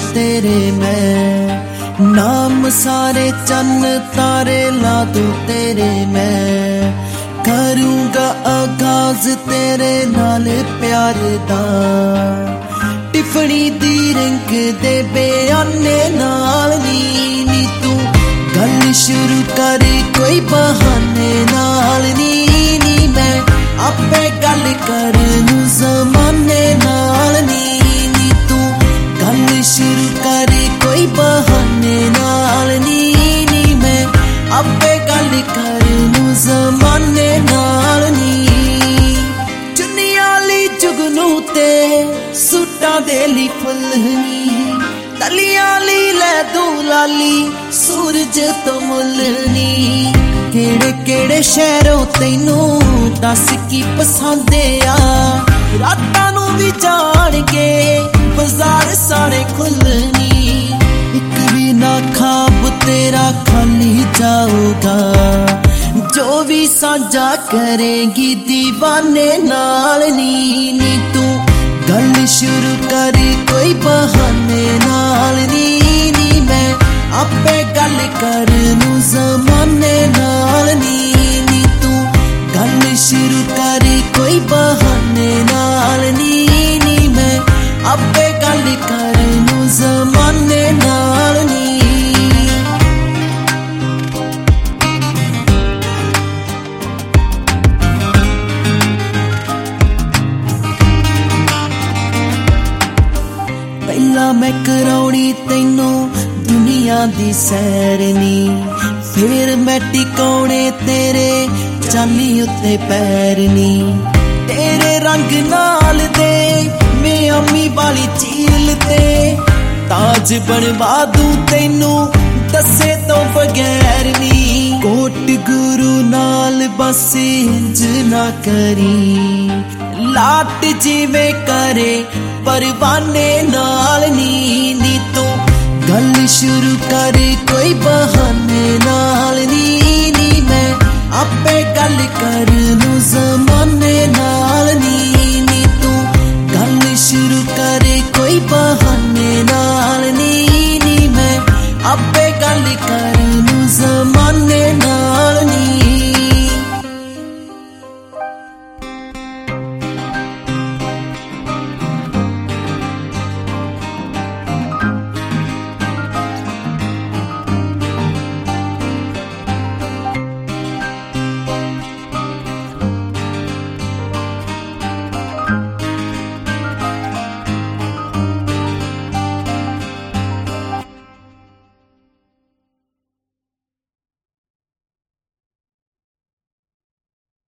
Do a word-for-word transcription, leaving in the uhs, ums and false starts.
तेरे मैं, नाम सारे चन्न तारे ला दूं तेरे मैं। करूंगा आगाज तेरे नाल प्यार दा, टिफनी दी रिंग दे बयाने नाल नी नी तू गल शुरू कर कोई बहाने नाल नी नी मैं आपे गल करनू ज़माने नाल नी नी तू गल शुरू कर कोई बहाने नाल नी नी मैं आपे गल करनू ज़माने नाल नी। जुगनू ते सूटा दे ली फुलनी, तलियां ली लै दूं लाली सूरज तो मुलनी। केड़े केड़े शहरों तैनू दस की पसंद आ, रातां नू भी जान के बाजार सारे खुलनी। एक भी ना खाब तेरा खाली जाऊगा, जो भी साझा करेगी दीवाने नाल नी नी तू गल शुरू कर कोई बहाने नाल नी नी मैं आपे गल करनू ज़माने नाल नी नी तू गल शुरू कर कोई बहाने नाल नी नी मैं आपे गल करनू ज़माने नाल नी। पहला मैं कराउणी तैनू दुनिया दी सैरनी, फिर मैं टिकाउणे तेरे चाली उत्ते पैरनी। तेरे रंग नाल दे मैं अम्मी वाली चील ते ताज बनवा दूं तैनू दसे तो बगैर नी। कोट गुरु नाल बस इंज ना करी, लाट जिवें करे परवाने नाल नी नी तू गल शुरू कर कोई बहाने नाल नी नी मैं आपे गल कर